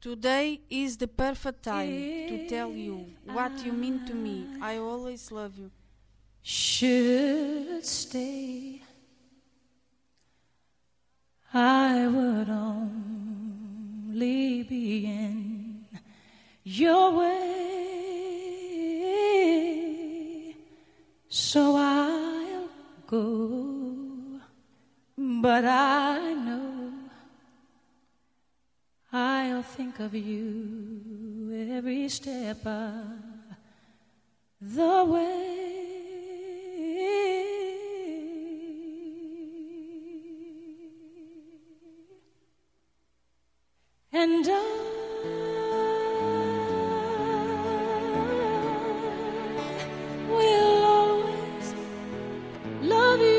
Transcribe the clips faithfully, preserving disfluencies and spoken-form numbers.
Today is the perfect time to tell you what you mean to me. I always love you. Should stay, I would only be in your way, so I'll go, but I know I'll think of you every step of the way. And I will always love you.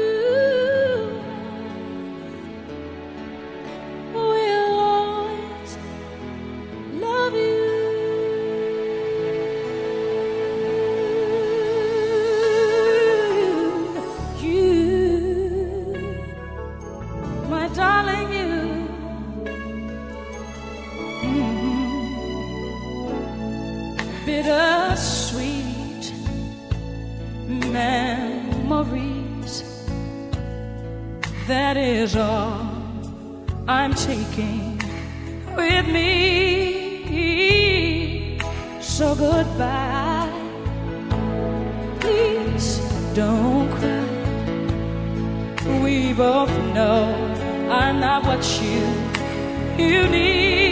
Will always love you. You, my darling, you. Bittersweet memories, that is all I'm taking with me. So goodbye, please don't cry. We both know I'm not what you, you need.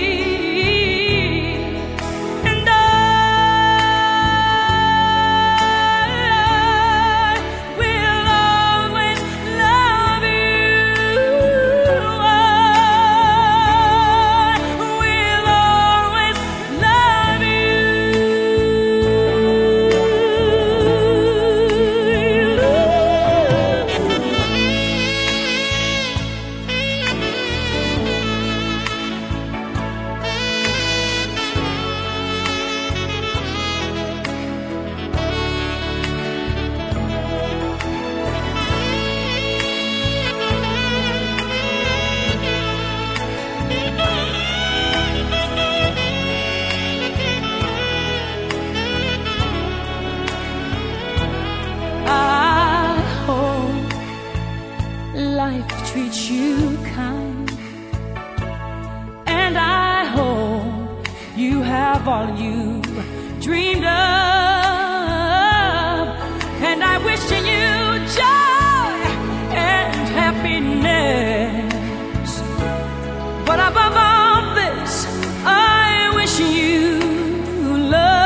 Life treats you kind, and I hope you have all you dreamed of, and I wish you joy and happiness, but above all this I wish you love.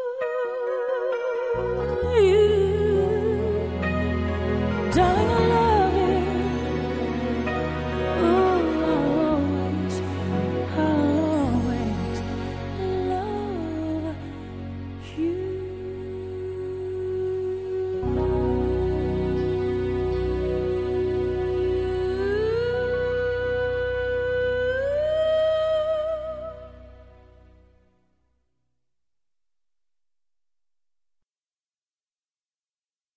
Darling, I love